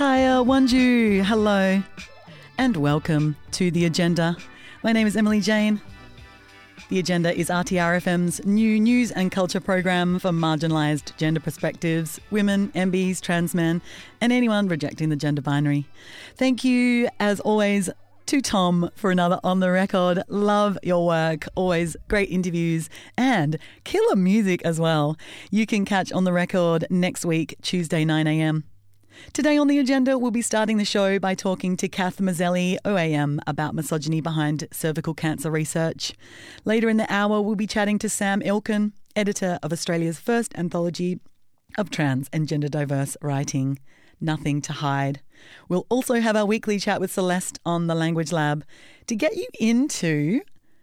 Kaya Wanju, hello and welcome to The Agenda. My name is Emily Jane. The Agenda is RTRFM's new news and culture program for marginalised gender perspectives, women, MBs, trans men and anyone rejecting the gender binary. Thank you, as always, to Tom for another On The Record. Love your work. Always great interviews and killer music as well. You can catch On The Record next week, Tuesday, 9 a.m. Today on The Agenda, we'll be starting the show by talking to Kath Mazzelli, OAM, about misogyny behind cervical cancer research. Later in the hour, we'll be chatting to Sam Ilkin, editor of Australia's first anthology of trans and gender diverse writing, Nothing to Hide. We'll also have our weekly chat with Celeste on the Language Lab to get you into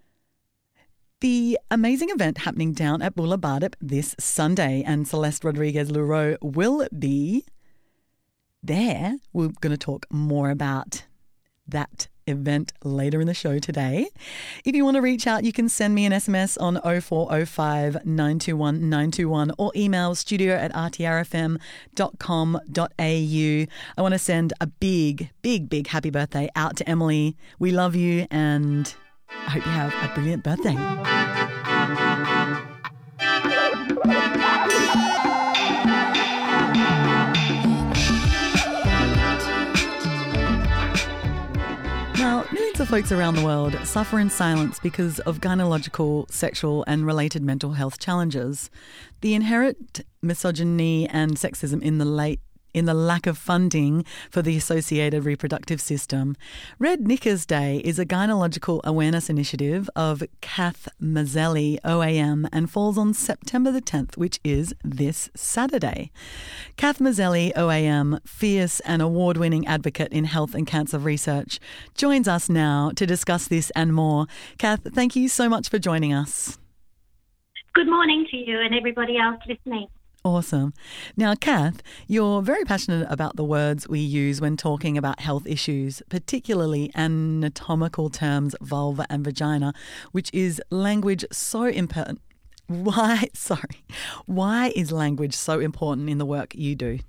the amazing event happening down at Bula Bardip this Sunday, and Celeste Rodriguez-Lureau will be there. We're going to talk more about that event later in the show today. If you want to reach out, you can send me an SMS on 0405 921 921 or email studio@rtrfm.com.au. I want to send a big happy birthday out to Emily. We love you and I hope you have a brilliant birthday. Now, millions of folks around the world suffer in silence because of gynecological, sexual and related mental health challenges. The inherent misogyny and sexism in the lack of funding for the associated reproductive system. Red Knickers Day is a gynecological awareness initiative of Kath Mazzelli, OAM, and falls on September the 10th, which is this Saturday. Kath Mazzelli, OAM, fierce and award-winning advocate in health and cancer research, joins us now to discuss this and more. Kath, thank you so much for joining us. Good morning to you and everybody else listening. Awesome. Now, Kath, you're very passionate about the words we use when talking about health issues, particularly anatomical terms, vulva and vagina, which is language so important. Why is language so important in the work you do?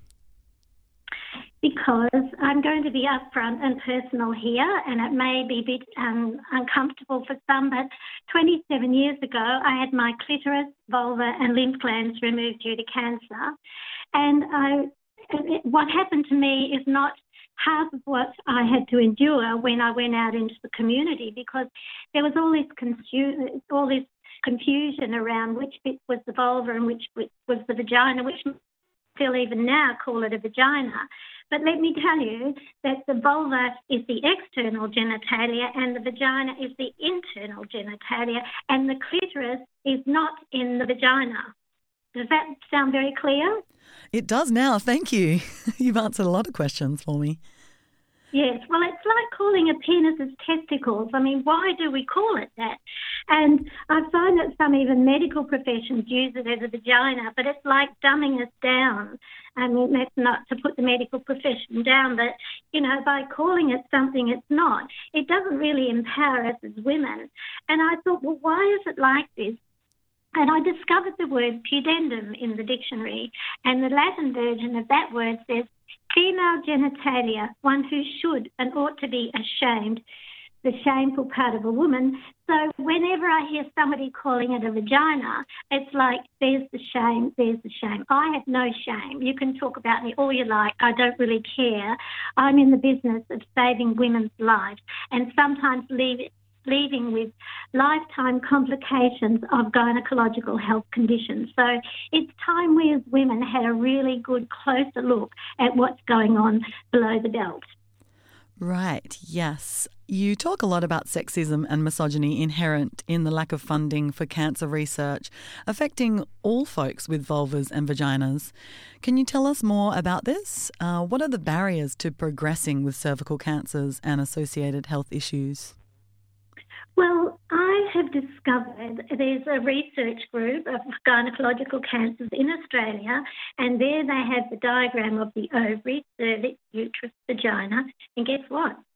Because I'm going to be upfront and personal here, and it may be a bit uncomfortable for some, but 27 years ago I had my clitoris, vulva and lymph glands removed due to cancer. And what happened to me is not half of what I had to endure when I went out into the community, because there was all this confusion around which bit was the vulva and which bit was the vagina, which still even now call it a vagina. But let me tell you that the vulva is the external genitalia and the vagina is the internal genitalia, and the clitoris is not in the vagina. Does that sound very clear? It does now, thank you. You've answered a lot of questions for me. Yes, well, it's like calling a penis as testicles. I mean, why do we call it that? And I find that some even medical professions use it as a vagina, but it's like dumbing us down. I mean, that's not to put the medical profession down, but, you know, by calling it something it's not, it doesn't really empower us as women. And I thought, well, why is it like this? And I discovered the word pudendum in the dictionary, and the Latin version of that word says female genitalia, one who should and ought to be ashamed, the shameful part of a woman. So whenever I hear somebody calling it a vagina, it's like, there's the shame, there's the shame. I have no shame. You can talk about me all you like. I don't really care. I'm in the business of saving women's lives and sometimes leaving with lifetime complications of gynecological health conditions. So it's time we as women had a really good closer look at what's going on below the belt. Right, yes. You talk a lot about sexism and misogyny inherent in the lack of funding for cancer research affecting all folks with vulvas and vaginas. Can you tell us more about this? What are the barriers to progressing with cervical cancers and associated health issues? Well, I have discovered there's a research group of gynecological cancers in Australia, and there they have the diagram of the ovary, cervix, uterus, vagina, and guess what?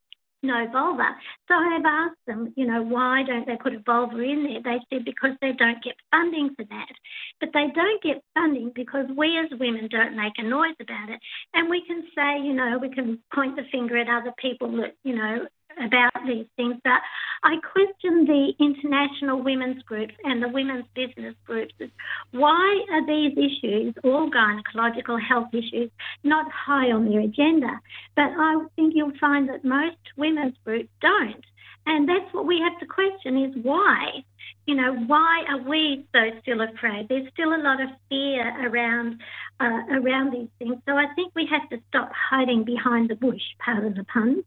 no vulva. So I've asked them, why don't they put a vulva in there? They said because they don't get funding for that. But they don't get funding because we as women don't make a noise about it. And we can say, we can point the finger at other people that, about these things. But I question the international women's groups and the women's business groups. Why are these issues, all gynecological health issues, not high on their agenda? But I think you'll find that most women's groups don't. And that's what we have to question is why. Why are we so still afraid? There's still a lot of fear around these things. So I think we have to stop hiding behind the bush, pardon the pun.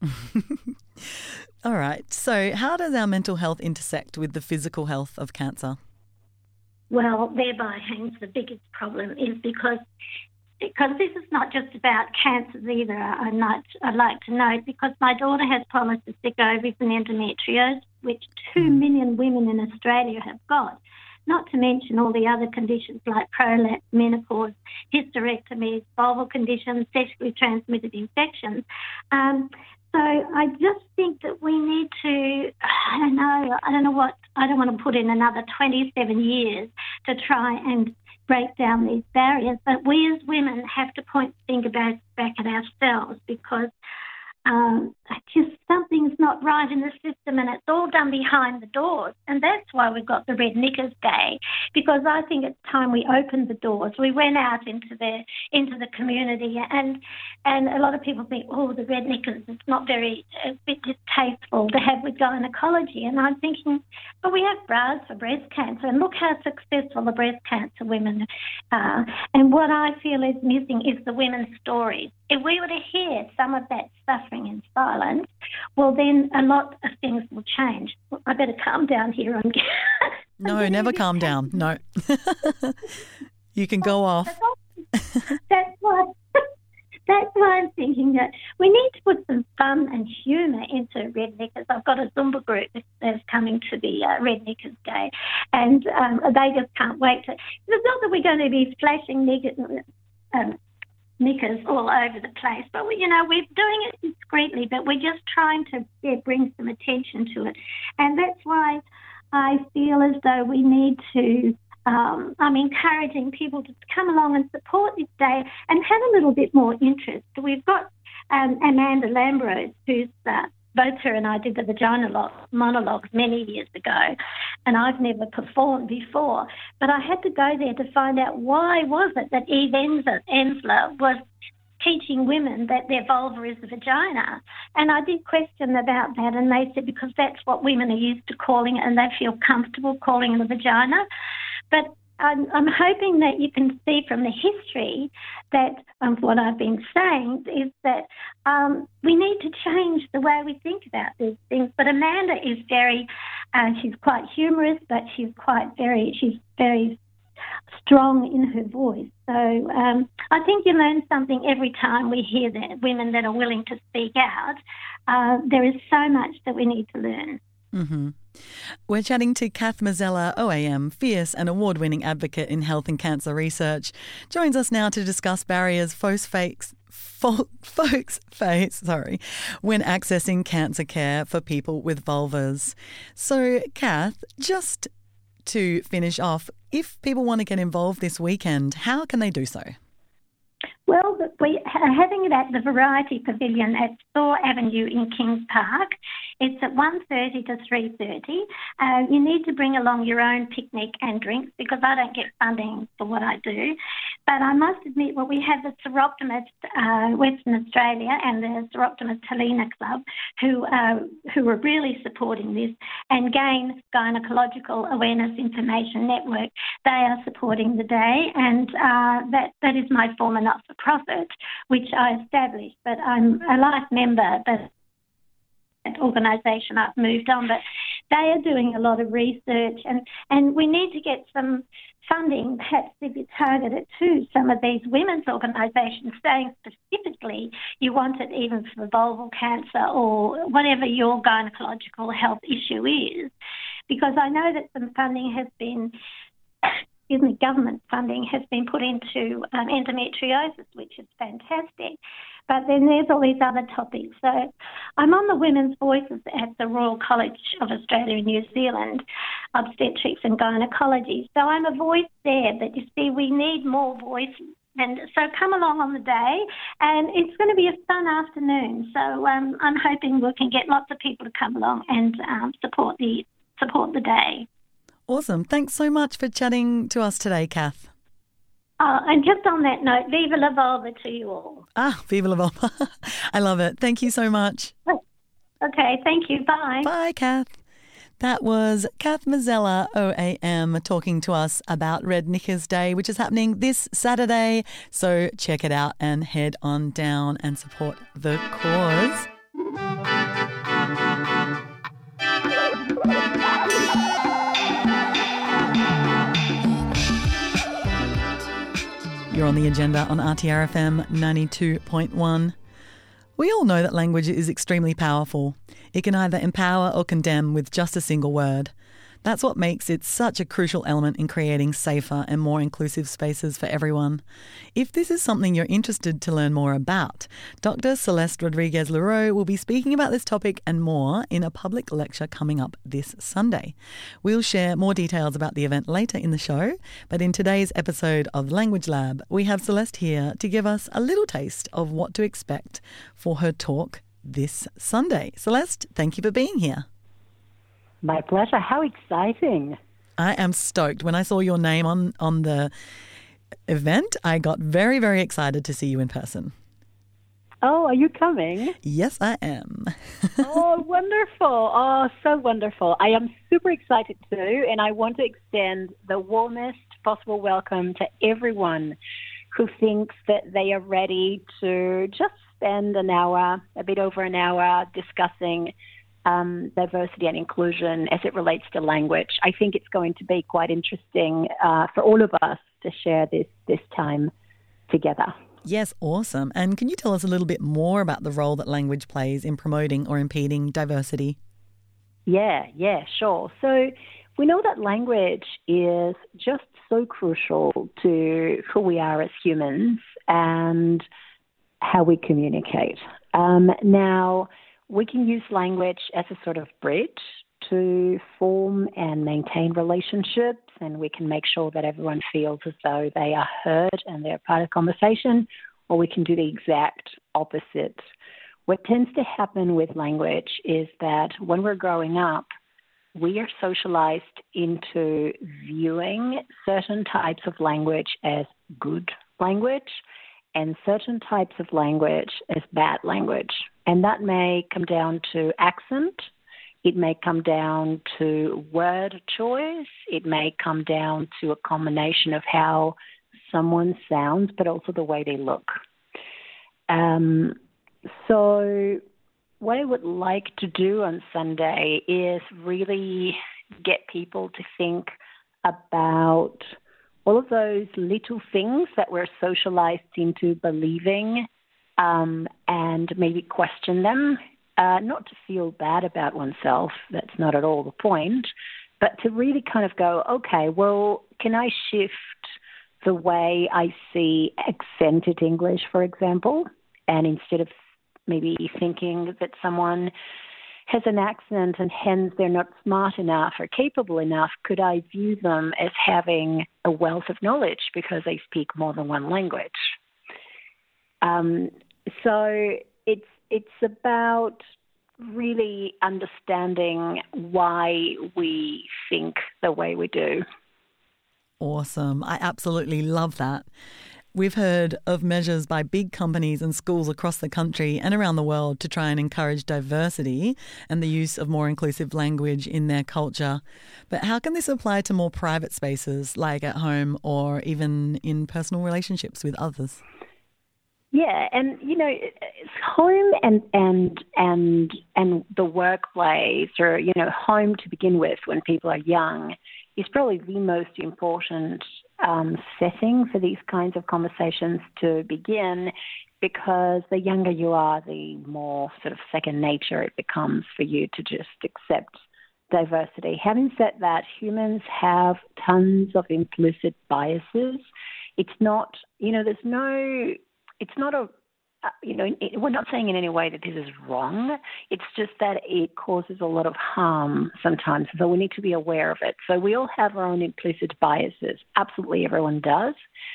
All right. So how does our mental health intersect with the physical health of cancer? Well, thereby hangs the biggest problem is because this is not just about cancers either, I'd like to note, because my daughter has polycystic ovaries and endometriosis, which 2 million women in Australia have got, not to mention all the other conditions like prolapse, menopause, hysterectomies, vulval conditions, sexually transmitted infections. So I just think that we need to, I don't want to put in another 27 years to try and break down these barriers, but we as women have to point the finger back at ourselves because just something's not right in the system and it's all done behind the doors. And that's why we've got the Red Knickers Day, because I think it's time we opened the doors. We went out into the community and a lot of people think, the Red Knickers, it's not a bit distasteful to have with gynecology. And I'm thinking, but we have bras for breast cancer and look how successful the breast cancer women are. And what I feel is missing is the women's stories. If we were to hear some of that suffering in silence, well, then a lot of things will change. I better calm down here. No, never calm down. No. You can go off. That's why I'm thinking that we need to put some fun and humour into Red Knickers. I've got a Zumba group that's coming to the Red Knickers Day, and they just can't wait to. It's not that we're going to be flashing knickers all over the place, but we're doing it discreetly, but we're just trying to bring some attention to it. And that's why I feel as though we need to, I'm encouraging people to come along and support this day and have a little bit more interest. We've got Amanda Lambrose, who's both her and I did the vagina monologues many years ago, and I've never performed before. But I had to go there to find out why was it that Eve Ensler was teaching women that their vulva is the vagina. And I did question about that, and they said because that's what women are used to calling it and they feel comfortable calling it a vagina. But I'm hoping that you can see from the history that what I've been saying is that we need to change the way we think about these things. But Amanda is she's quite humorous, but she's very strong in her voice. So I think you learn something every time we hear that women that are willing to speak out. There is so much that we need to learn. Mm-hmm. We're chatting to Kath Mazzella, OAM, fierce and award-winning advocate in health and cancer research. Joins us now to discuss barriers folks face when accessing cancer care for people with vulvas. So, Kath, just to finish off, if people want to get involved this weekend, how can they do so? Well, we are having it at the Variety Pavilion at Thor Avenue in Kings Park. It's at 1:30 to 3:30. You need to bring along your own picnic and drinks because I don't get funding for what I do. But I must admit, we have the Seroptimist Western Australia and the Seroptimist Helena Club who are really supporting this, and GAIN Gynecological Awareness Information Network. They are supporting the day, and that is my former not-for-profit, which I established. But I'm a life member, but organisation I've moved on, but they are doing a lot of research and we need to get some funding, perhaps if you target it to some of these women's organisations, saying specifically you want it even for vulval cancer or whatever your gynecological health issue is, because I know that some funding has been government funding has been put into endometriosis, which is fantastic. But then there's all these other topics. So I'm on the Women's Voices at the Royal College of Australia and New Zealand, obstetrics and gynecology. So I'm a voice there, but you see, we need more voices. And so come along on the day, and it's going to be a fun afternoon. So I'm hoping we can get lots of people to come along and support the day. Awesome. Thanks so much for chatting to us today, Kath. And just on that note, Viva la Vulva to you all. Viva la Vulva. I love it. Thank you so much. Okay, thank you. Bye. Bye, Kath. That was Kath Mazzella, OAM, talking to us about Red Knickers Day, which is happening this Saturday. So check it out and head on down and support the cause. You're on The Agenda on RTRFM 92.1. We all know that language is extremely powerful. It can either empower or condemn with just a single word. That's what makes it such a crucial element in creating safer and more inclusive spaces for everyone. If this is something you're interested to learn more about, Dr. Celeste Rodriguez-Leroux will be speaking about this topic and more in a public lecture coming up this Sunday. We'll share more details about the event later in the show, but in today's episode of Language Lab, we have Celeste here to give us a little taste of what to expect for her talk this Sunday. Celeste, thank you for being here. My pleasure. How exciting. I am stoked. When I saw your name on the event, I got very, very excited to see you in person. Oh, are you coming? Yes, I am. Oh, wonderful. Oh, so wonderful. I am super excited too, and I want to extend the warmest possible welcome to everyone who thinks that they are ready to just spend an hour, a bit over an hour, discussing diversity and inclusion as it relates to language. I think it's going to be quite interesting for all of us to share this time together. Yes, awesome. And can you tell us a little bit more about the role that language plays in promoting or impeding diversity? Yeah, sure. So we know that language is just so crucial to who we are as humans and how we communicate. Now, we can use language as a sort of bridge to form and maintain relationships, and we can make sure that everyone feels as though they are heard and they're part of conversation, or we can do the exact opposite. What tends to happen with language is that when we're growing up, we are socialized into viewing certain types of language as good language and certain types of language as bad language. And that may come down to accent. It may come down to word choice. It may come down to a combination of how someone sounds, but also the way they look. So what I would like to do on Sunday is really get people to think about all of those little things that we're socialized into believing, and maybe question them, not to feel bad about oneself, that's not at all the point, but to really kind of go, okay, well, can I shift the way I see accented English, for example, and instead of maybe thinking that someone has an accent and hence they're not smart enough or capable enough, could I view them as having a wealth of knowledge because they speak more than one language? So it's about really understanding why we think the way we do. Awesome. I absolutely love that. We've heard of measures by big companies and schools across the country and around the world to try and encourage diversity and the use of more inclusive language in their culture. But how can this apply to more private spaces, like at home or even in personal relationships with others? Yeah, and home and the workplace, or home to begin with when people are young, is probably the most important setting for these kinds of conversations to begin, because the younger you are, the more sort of second nature it becomes for you to just accept diversity. Having said that, humans have tons of implicit biases. It's not, we're not saying in any way that this is wrong. It's just that it causes a lot of harm sometimes. So we need to be aware of it. So we all have our own implicit biases. Absolutely everyone does.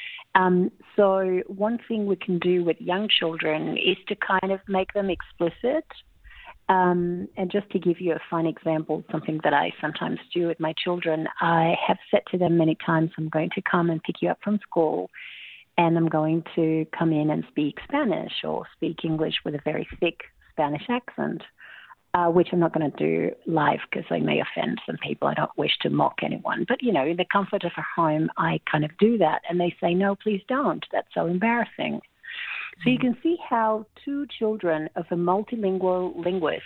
So one thing we can do with young children is to kind of make them explicit. And just to give you a fun example, something that I sometimes do with my children, I have said to them many times, I'm going to come and pick you up from school, and I'm going to come in and speak Spanish or speak English with a very thick Spanish accent, which I'm not going to do live because I may offend some people. I don't wish to mock anyone. But, in the comfort of a home, I kind of do that. And they say, no, please don't. That's so embarrassing. So you can see how two children of a multilingual linguist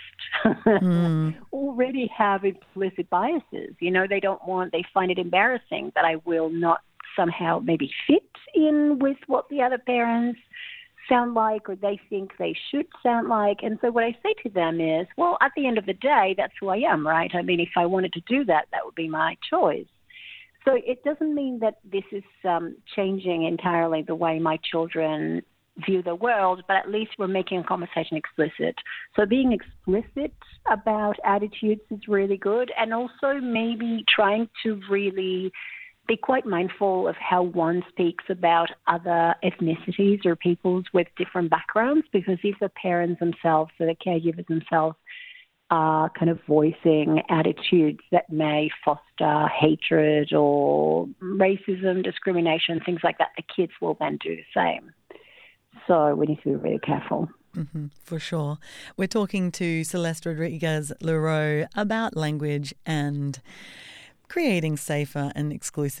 already have implicit biases. They find it embarrassing that I will not somehow maybe fit in with what the other parents sound like or they think they should sound like. And so what I say to them is, well, at the end of the day, that's who I am, right? I mean, if I wanted to do that, that would be my choice. So it doesn't mean that this is changing entirely the way my children view the world, but at least we're making a conversation explicit. So being explicit about attitudes is really good, and also maybe trying to really be quite mindful of how one speaks about other ethnicities or peoples with different backgrounds, because if the parents themselves or the caregivers themselves are kind of voicing attitudes that may foster hatred or racism, discrimination, things like that, the kids will then do the same. So we need to be really careful. Mm-hmm, for sure. We're talking to Celeste Rodriguez-Leroux about language and creating safer and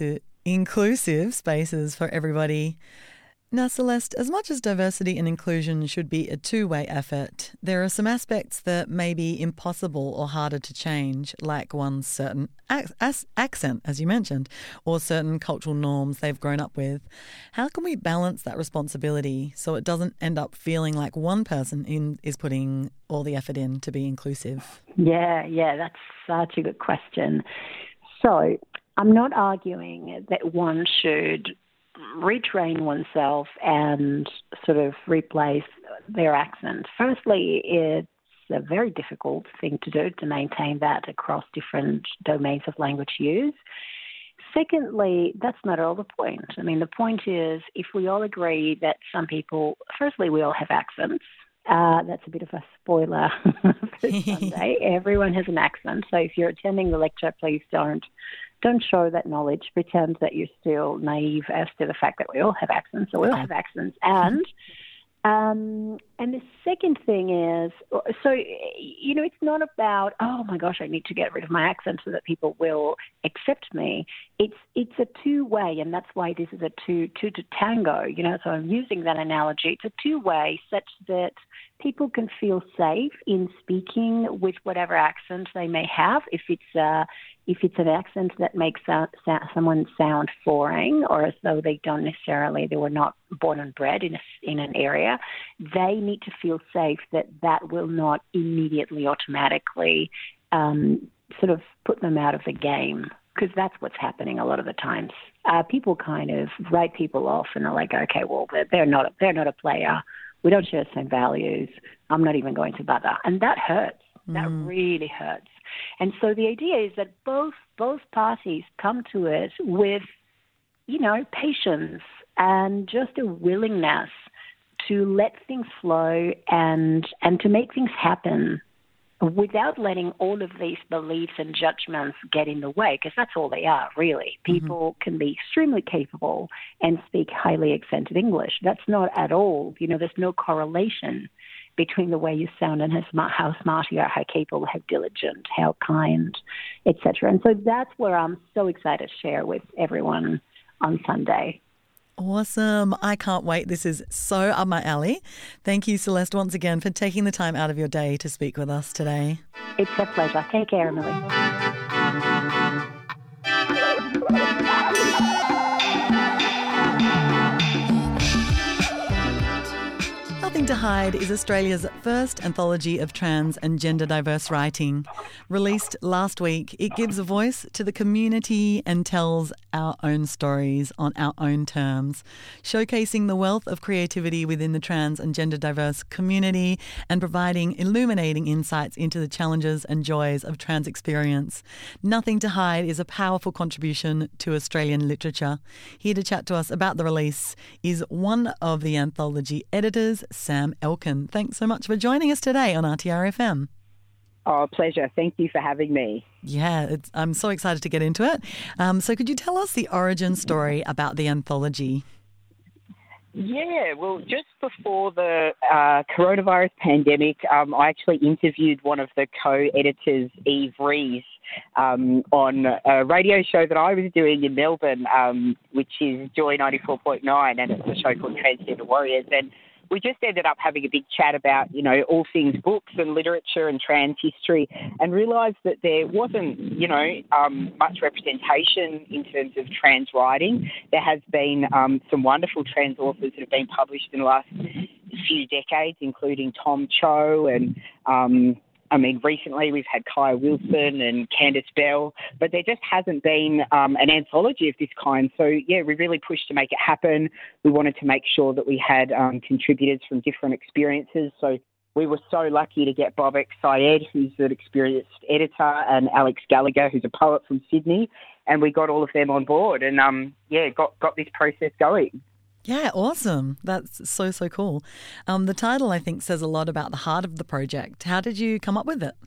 inclusive spaces for everybody. Now, Celeste, as much as diversity and inclusion should be a two-way effort, there are some aspects that may be impossible or harder to change, like one's certain accent, as you mentioned, or certain cultural norms they've grown up with. How can we balance that responsibility so it doesn't end up feeling like one person is putting all the effort in to be inclusive? Yeah, that's such a good question. So I'm not arguing that one should retrain oneself and sort of replace their accent. Firstly, it's a very difficult thing to do to maintain that across different domains of language use. Secondly, that's not all the point. I mean, the point is if we all agree that some people, firstly, we all have accents. That's a bit of a spoiler for Sunday. Everyone has an accent. So if you're attending the lecture, please don't show that knowledge. Pretend that you're still naive as to the fact that we all have accents. So we all have accents. And the second thing is, so, it's not about, oh, my gosh, I need to get rid of my accent so that people will accept me. It's a two-way, and that's why this is a two to tango, So I'm using that analogy. It's a two-way such that people can feel safe in speaking with whatever accent they may have. If it's an accent that makes someone sound foreign, or as though they were not born and bred in an area, they need to feel safe that will not immediately, automatically sort of put them out of the game, because that's what's happening a lot of the times. People kind of write people off and are like, okay, well, they're not a player. We don't share the same values. I'm not even going to bother. And that hurts. That really hurts. And so the idea is that both parties come to it with, patience and just a willingness to let things flow and to make things happen without letting all of these beliefs and judgments get in the way, because that's all they are, really. People can be extremely capable and speak highly accented English. That's not at all, there's no correlation between the way you sound and how smart you are, how capable, how diligent, how kind, etc. And so that's where I'm so excited to share with everyone on Sunday. Awesome. I can't wait. This is so up my alley. Thank you, Celeste, once again for taking the time out of your day to speak with us today. It's a pleasure. Take care, Emily. Nothing to Hide is Australia's first anthology of trans and gender diverse writing. Released last week, it gives a voice to the community and tells our own stories on our own terms, showcasing the wealth of creativity within the trans and gender diverse community and providing illuminating insights into the challenges and joys of trans experience. Nothing to Hide is a powerful contribution to Australian literature. Here to chat to us about the release is one of the anthology editors, Sam Elkin. Thanks so much for joining us today on RTR-FM. Oh, pleasure. Thank you for having me. Yeah, I'm so excited to get into it. So could you tell us the origin story about the anthology? Yeah, well, just before the coronavirus pandemic, I actually interviewed one of the co-editors, Eve Rees, on a radio show that I was doing in Melbourne, which is Joy 94.9, and it's a show called Transgender Warriors. And we just ended up having a big chat about, all things books and literature and trans history, and realised that there wasn't, much representation in terms of trans writing. There has been some wonderful trans authors that have been published in the last few decades, including Tom Cho and recently we've had Kaya Wilson and Candice Bell, but there just hasn't been an anthology of this kind. So, yeah, we really pushed to make it happen. We wanted to make sure that we had contributors from different experiences. So we were so lucky to get Bobek Syed, who's an experienced editor, and Alex Gallagher, who's a poet from Sydney, and we got all of them on board and, got this process going. Yeah, awesome. That's so cool. The title, I think, says a lot about the heart of the project. How did you come up with it?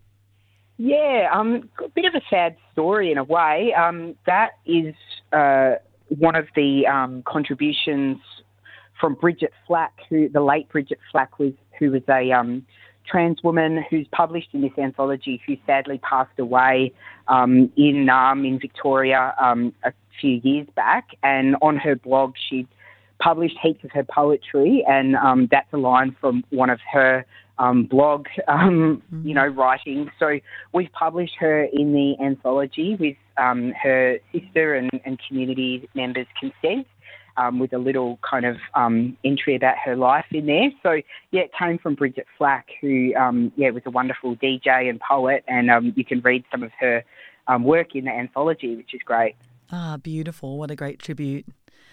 Yeah, a bit of a sad story in a way. That is one of the contributions from Bridget Flack, the late Bridget Flack, who was a trans woman who's published in this anthology, who sadly passed away in Naarm in Victoria a few years back. And on her blog, she published heaps of her poetry, and that's a line from one of her blog, writing. So we've published her in the anthology with her sister and community members' consent, with a little kind of entry about her life in there. So, yeah, it came from Bridget Flack, who, was a wonderful DJ and poet, and you can read some of her work in the anthology, which is great. Ah, beautiful. What a great tribute.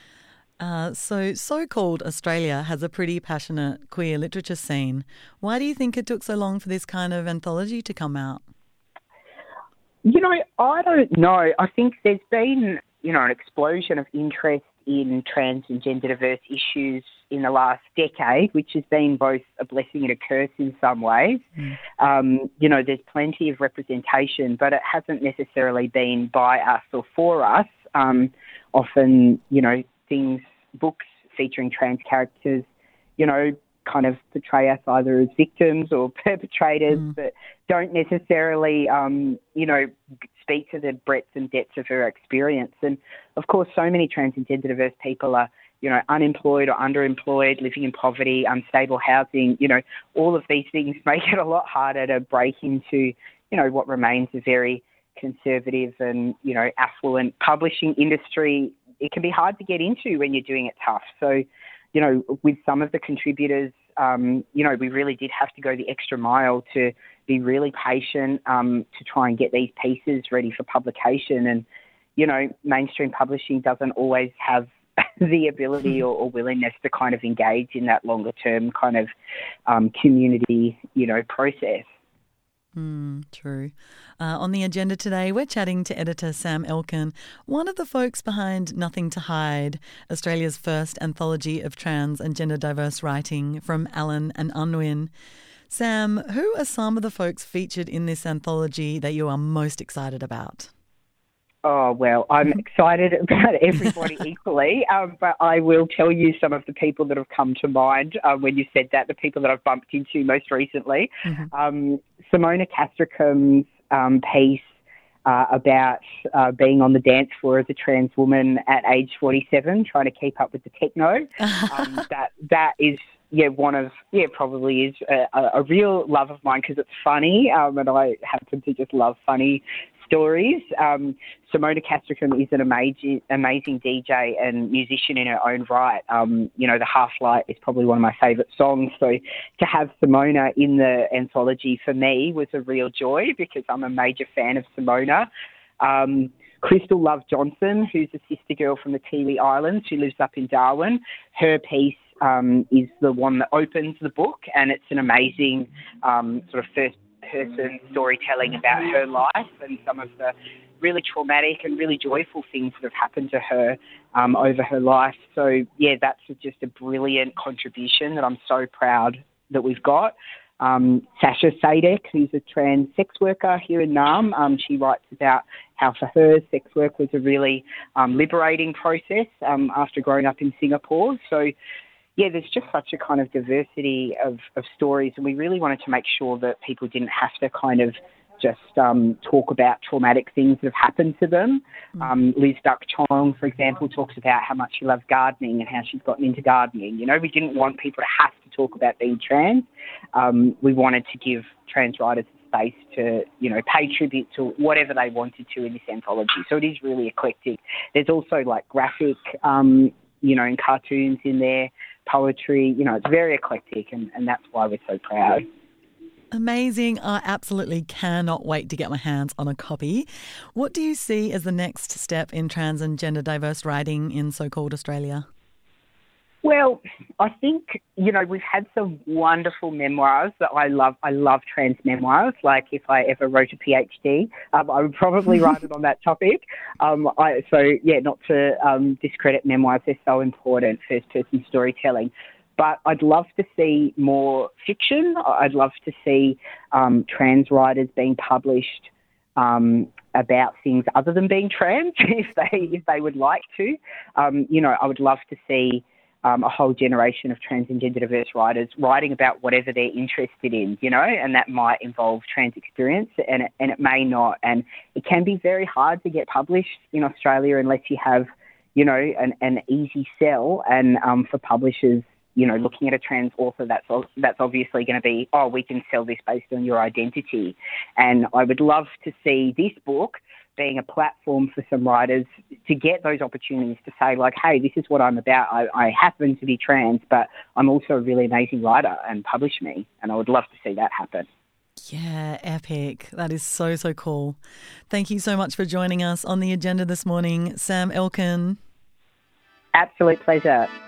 So-called Australia has a pretty passionate queer literature scene. Why do you think it took so long for this kind of anthology to come out? I don't know. I think there's been, an explosion of interest in trans and gender diverse issues in the last decade, which has been both a blessing and a curse in some ways. There's plenty of representation, but it hasn't necessarily been by us or for us. Often, books featuring trans characters, kind of portray us either as victims or perpetrators, but don't necessarily, speak to the breadth and depth of her experience. And, of course, so many trans and gender diverse people are, unemployed or underemployed, living in poverty, unstable housing. All of these things make it a lot harder to break into, what remains a very conservative and, affluent publishing industry. It can be hard to get into when you're doing it tough. So, with some of the contributors, we really did have to go the extra mile to be really patient to try and get these pieces ready for publication. And, mainstream publishing doesn't always have the ability or willingness to kind of engage in that longer term kind of community, process. True. On the agenda today, we're chatting to editor Sam Elkin, one of the folks behind Nothing to Hide, Australia's first anthology of trans and gender diverse writing from Allen and Unwin. Sam, who are some of the folks featured in this anthology that you are most excited about? Oh, well, I'm excited about everybody equally, but I will tell you some of the people that have come to mind when you said that, the people that I've bumped into most recently. Simona Castricum's piece about being on the dance floor as a trans woman at age 47, trying to keep up with the techno. That is... probably is a real love of mine because it's funny, and I happen to just love funny stories. Simona Castricum is an amazing DJ and musician in her own right. The Half Light is probably one of my favourite songs. So to have Simona in the anthology for me was a real joy because I'm a major fan of Simona. Crystal Love Johnson, who's a sister girl from the Tiwi Islands who lives up in Darwin, her piece is the one that opens the book, and it's an amazing sort of first-person storytelling about her life and some of the really traumatic and really joyful things that have happened to her over her life. So, yeah, that's just a brilliant contribution that I'm so proud that we've got. Sasha Sadek, who's a trans sex worker here in Naarm, she writes about how for her sex work was a really liberating process after growing up in Singapore. So, yeah, there's just such a kind of diversity of stories, and we really wanted to make sure that people didn't have to kind of just talk about traumatic things that have happened to them. Liz Duck Chong, for example, talks about how much she loves gardening and how she's gotten into gardening. We didn't want people to have to talk about being trans. We wanted to give trans writers space to, pay tribute to whatever they wanted to in this anthology. So it is really eclectic. There's also like graphic, and cartoons in there, poetry, it's very eclectic, and that's why we're so proud. Amazing. I absolutely cannot wait to get my hands on a copy. What do you see as the next step in trans and gender diverse writing in so-called Australia? Well, I think, we've had some wonderful memoirs that I love. I love trans memoirs. Like if I ever wrote a PhD, I would probably write it on that topic. Not to discredit memoirs. They're so important, first-person storytelling. But I'd love to see more fiction. I'd love to see trans writers being published about things other than being trans, if they would like to. I would love to see a whole generation of trans and gender diverse writers writing about whatever they're interested in, and that might involve trans experience, and it may not. And it can be very hard to get published in Australia unless you have, an easy sell. And for publishers, looking at a trans author, that's obviously going to be, we can sell this based on your identity. And I would love to see this book being a platform for some writers to get those opportunities to say, like, hey, this is what I'm about. I happen to be trans, but I'm also a really amazing writer, and publish me. And I would love to see that happen. Yeah, epic. That is so, so cool. Thank you so much for joining us on The Agenda this morning, Sam Elkin. Absolute pleasure.